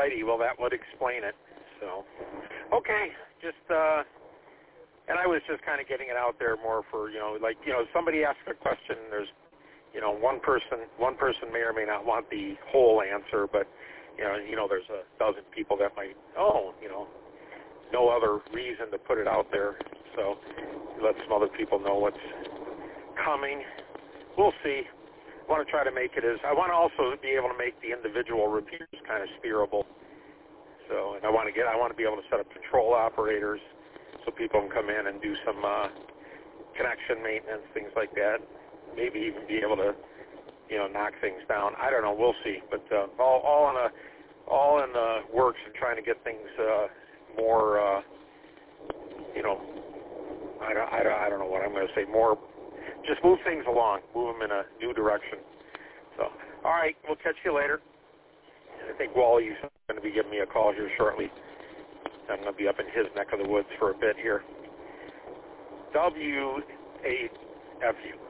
righty. Well, that would explain it. So, okay, just and I was just kind of getting it out there more for somebody asks a question. There's one person may or may not want the whole answer, but there's a dozen people that might no other reason to put it out there. So let some other people know what's coming. We'll see. I want to try to make it I want to also be able to make the individual reviews kind of steerable. So, and I want to be able to set up control operators so people can come in and do some connection maintenance, things like that. Maybe even be able to, knock things down. I don't know. We'll see. But all in the works and trying to get things more. I don't know what I'm going to say. More, just move things along, move them in a new direction. So, all right, we'll catch you later. I think Wally's going to be giving me a call here shortly. I'm going to be up in his neck of the woods for a bit here. WAFU.